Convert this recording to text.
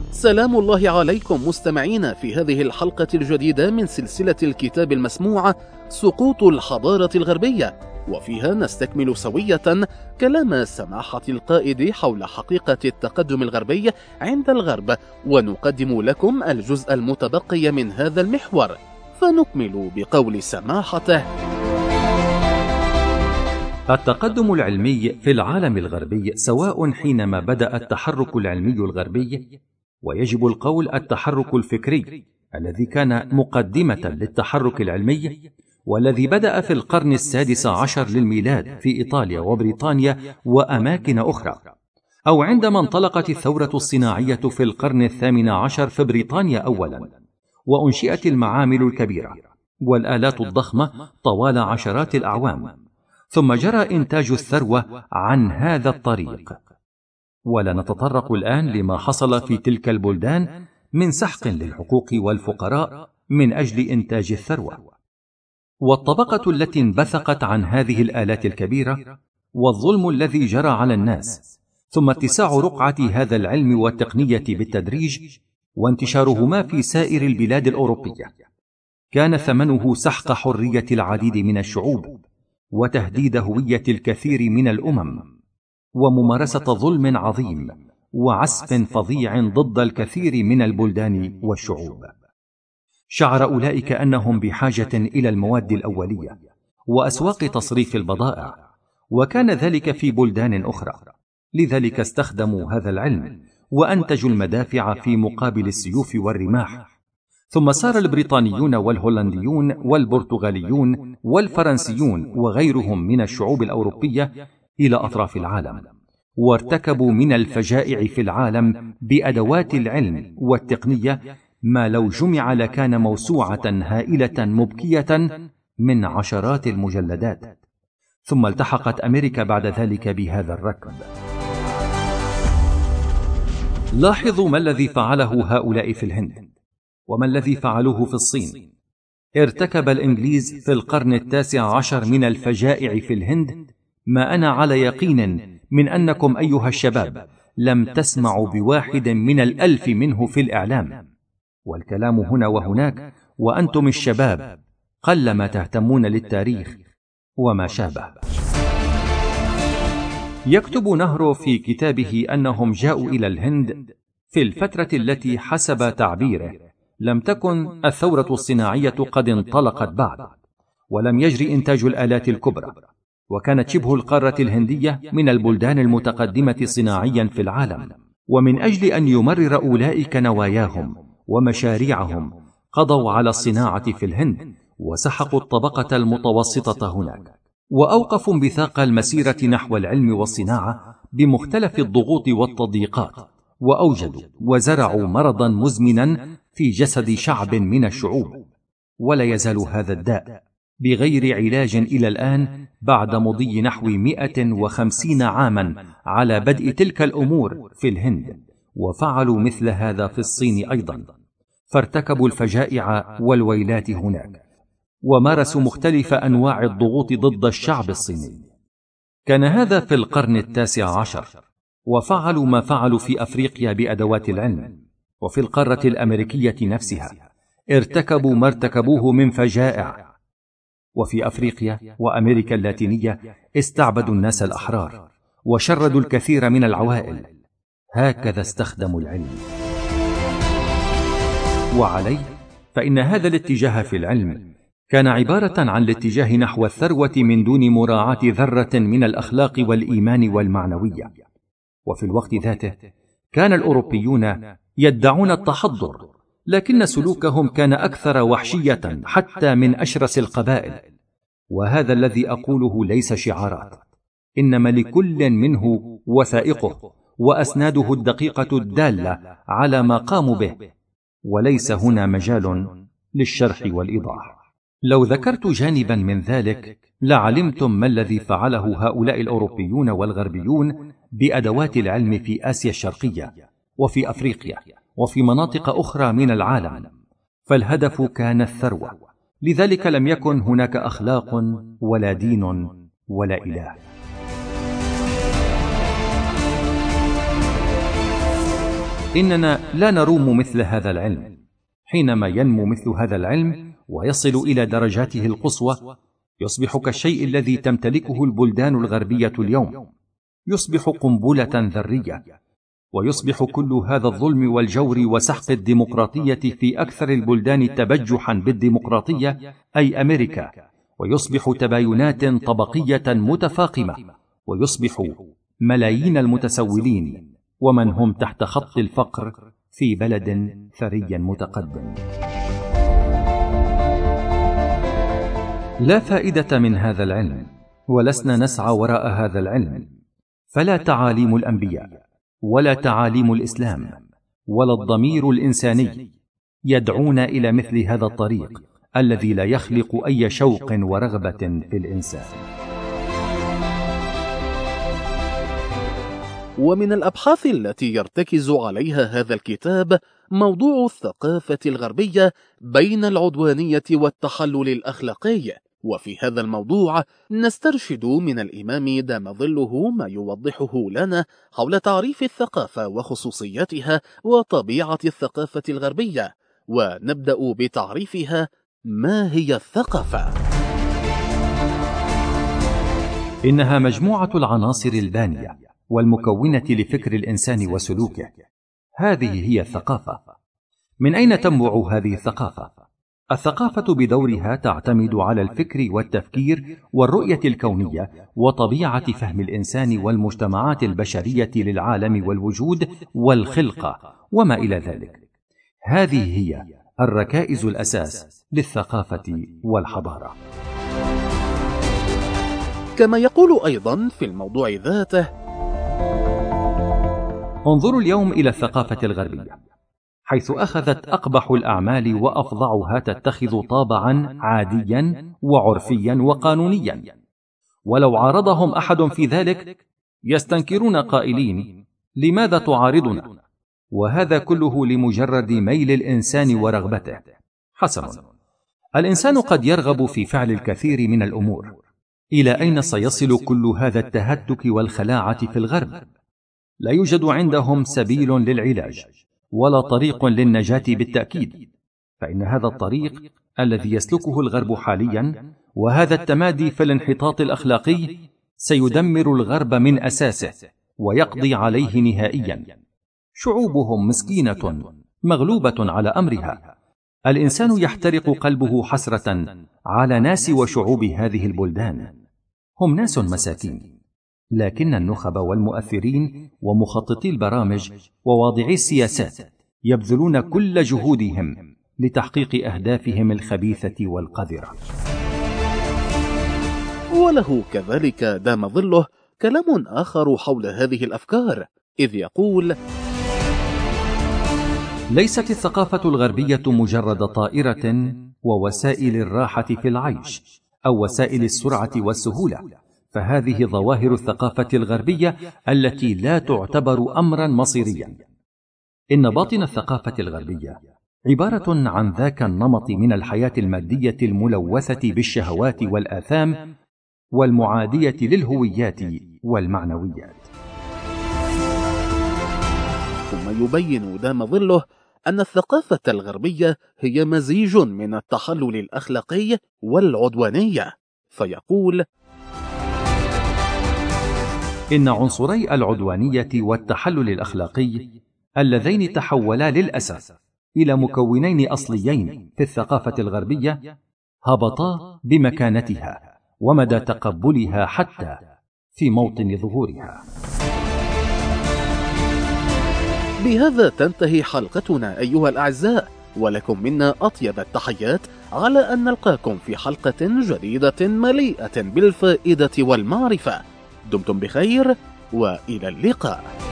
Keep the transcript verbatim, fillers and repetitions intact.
سلام الله عليكم مستمعينا في هذه الحلقة الجديدة من سلسلة الكتاب المسموع سقوط الحضارة الغربية، وفيها نستكمل سوية كلام سماحة القائد حول حقيقة التقدم الغربي عند الغرب، ونقدم لكم الجزء المتبقي من هذا المحور، فنكمل بقول سماحته: التقدم العلمي في العالم الغربي سواء حينما بدأ التحرك العلمي الغربي، ويجب القول التحرك الفكري الذي كان مقدمة للتحرك العلمي، والذي بدأ في القرن السادس عشر للميلاد في إيطاليا وبريطانيا وأماكن أخرى، أو عندما انطلقت الثورة الصناعية في القرن الثامن عشر في بريطانيا أولا، وأنشئت المعامل الكبيرة والآلات الضخمة طوال عشرات الأعوام، ثم جرى إنتاج الثروة عن هذا الطريق. ولا نتطرق الآن لما حصل في تلك البلدان من سحق للحقوق والفقراء من أجل إنتاج الثروة، والطبقة التي انبثقت عن هذه الآلات الكبيرة، والظلم الذي جرى على الناس، ثم اتساع رقعة هذا العلم والتقنية بالتدريج وانتشارهما في سائر البلاد الأوروبية. كان ثمنه سحق حرية العديد من الشعوب، وتهديد هوية الكثير من الأمم، وممارسة ظلم عظيم وعسف فظيع ضد الكثير من البلدان والشعوب. شعر أولئك أنهم بحاجة إلى المواد الأولية وأسواق تصريف البضائع، وكان ذلك في بلدان أخرى، لذلك استخدموا هذا العلم وأنتجوا المدافع في مقابل السيوف والرماح. ثم سار البريطانيون والهولنديون والبرتغاليون والفرنسيون وغيرهم من الشعوب الأوروبية إلى أطراف العالم، وارتكبوا من الفجائع في العالم بأدوات العلم والتقنية ما لو جمع لكان موسوعة هائلة مبكية من عشرات المجلدات. ثم التحقت أمريكا بعد ذلك بهذا الركب. لاحظوا ما الذي فعله هؤلاء في الهند، وما الذي فعلوه في الصين. ارتكب الإنجليز في القرن التاسع عشر من الفجائع في الهند ما أنا على يقين من أنكم أيها الشباب لم تسمعوا بواحد من الألف منه في الإعلام، والكلام هنا وهناك، وأنتم الشباب قلما تهتمون للتاريخ وما شابه. يكتب نهرو في كتابه أنهم جاءوا إلى الهند في الفترة التي حسب تعبيره لم تكن الثورة الصناعية قد انطلقت بعد، ولم يجري إنتاج الآلات الكبرى، وكانت شبه القارة الهندية من البلدان المتقدمة صناعيا في العالم. ومن أجل أن يمرر أولئك نواياهم ومشاريعهم قضوا على الصناعة في الهند، وسحقوا الطبقة المتوسطة هناك، وأوقفوا انبثاق المسيرة نحو العلم والصناعة بمختلف الضغوط والتضييقات، وأوجدوا وزرعوا مرضا مزمنا في جسد شعب من الشعوب. ولا يزال هذا الداء بغير علاج إلى الآن بعد مضي نحو مئة وخمسين عاما على بدء تلك الأمور في الهند. وفعلوا مثل هذا في الصين أيضا، فارتكبوا الفجائع والويلات هناك، ومارسوا مختلف أنواع الضغوط ضد الشعب الصيني. كان هذا في القرن التاسع عشر، وفعلوا ما فعلوا في أفريقيا بأدوات العلم، وفي القارة الأمريكية نفسها ارتكبوا ما ارتكبوه من فجائع. وفي أفريقيا وأمريكا اللاتينية استعبدوا الناس الأحرار وشردوا الكثير من العوائل. هكذا استخدموا العلم. وعليه فإن هذا الاتجاه في العلم كان عبارة عن الاتجاه نحو الثروة من دون مراعاة ذرة من الأخلاق والإيمان والمعنوية. وفي الوقت ذاته كان الأوروبيون يدعون التحضر، لكن سلوكهم كان أكثر وحشية حتى من أشرس القبائل. وهذا الذي أقوله ليس شعارات، إنما لكل منه وثائقه وأسناده الدقيقة الدالة على ما قاموا به، وليس هنا مجال للشرح والإيضاح. لو ذكرت جانبا من ذلك لعلمتم ما الذي فعله هؤلاء الأوروبيون والغربيون بأدوات العلم في آسيا الشرقية وفي أفريقيا وفي مناطق أخرى من العالم. فالهدف كان الثروة، لذلك لم يكن هناك أخلاق ولا دين ولا إله. إننا لا نروم مثل هذا العلم. حينما ينمو مثل هذا العلم ويصل إلى درجاته القصوى، يصبح كالشيء الذي تمتلكه البلدان الغربية اليوم، يصبح قنبلة ذرية، ويصبح كل هذا الظلم والجور وسحق الديمقراطية في أكثر البلدان تبجحا بالديمقراطية أي أمريكا، ويصبح تباينات طبقية متفاقمة، ويصبح ملايين المتسولين ومن هم تحت خط الفقر في بلد ثري متقدم. لا فائدة من هذا العلم، ولسنا نسعى وراء هذا العلم، فلا تعاليم الأنبياء ولا تعاليم الإسلام ولا الضمير الإنساني يدعون إلى مثل هذا الطريق الذي لا يخلق أي شوق ورغبة في الإنسان. ومن الأبحاث التي يرتكز عليها هذا الكتاب موضوع الثقافة الغربية بين العدوانية والتحلل الأخلاقي، وفي هذا الموضوع نسترشد من الإمام دام ظله ما يوضحه لنا حول تعريف الثقافة وخصوصياتها وطبيعة الثقافة الغربية. ونبدأ بتعريفها. ما هي الثقافة؟ إنها مجموعة العناصر البانية والمكونة لفكر الإنسان وسلوكه، هذه هي الثقافة. من أين تنبع هذه الثقافة؟ الثقافة بدورها تعتمد على الفكر والتفكير والرؤية الكونية وطبيعة فهم الإنسان والمجتمعات البشرية للعالم والوجود والخلقة وما إلى ذلك. هذه هي الركائز الأساس للثقافة والحضارة. كما يقول أيضا في الموضوع ذاته: انظروا اليوم إلى الثقافة الغربية، حيث أخذت أقبح الأعمال وأفظعها تتخذ طابعا عاديا وعرفيا وقانونيا، ولو عارضهم أحد في ذلك يستنكرون قائلين: لماذا تعارضنا؟ وهذا كله لمجرد ميل الإنسان ورغبته. حسنا، الإنسان قد يرغب في فعل الكثير من الأمور. إلى أين سيصل كل هذا التهتك والخلاعة في الغرب؟ لا يوجد عندهم سبيل للعلاج ولا طريق للنجاة بالتأكيد، فإن هذا الطريق الذي يسلكه الغرب حاليا وهذا التمادي في الانحطاط الأخلاقي سيدمر الغرب من أساسه ويقضي عليه نهائيا. شعوبهم مسكينة مغلوبة على أمرها. الإنسان يحترق قلبه حسرة على ناس وشعوب هذه البلدان. هم ناس مساكين، لكن النخب والمؤثرين ومخططي البرامج وواضعي السياسات يبذلون كل جهودهم لتحقيق أهدافهم الخبيثة والقذرة. وله كذلك دام ظله كلام آخر حول هذه الأفكار، إذ يقول: ليست الثقافة الغربية مجرد طائرة ووسائل الراحة في العيش أو وسائل السرعة والسهولة، فهذه ظواهر الثقافة الغربية التي لا تعتبر أمرا مصيريا. إن باطن الثقافة الغربية عبارة عن ذاك النمط من الحياة المادية الملوثة بالشهوات والآثام والمعادية للهويات والمعنويات. ثم يبين دام ظله أن الثقافة الغربية هي مزيج من التحلل الأخلاقي والعدوانية، فيقول: إن عنصري العدوانية والتحلل الأخلاقي اللذين تحولا للأسف إلى مكونين أصليين في الثقافة الغربية هبطا بمكانتها ومدى تقبلها حتى في موطن ظهورها. بهذا تنتهي حلقتنا أيها الأعزاء، ولكم منا أطيب التحيات على أن نلقاكم في حلقة جديدة مليئة بالفائدة والمعرفة. دمتم بخير وإلى اللقاء.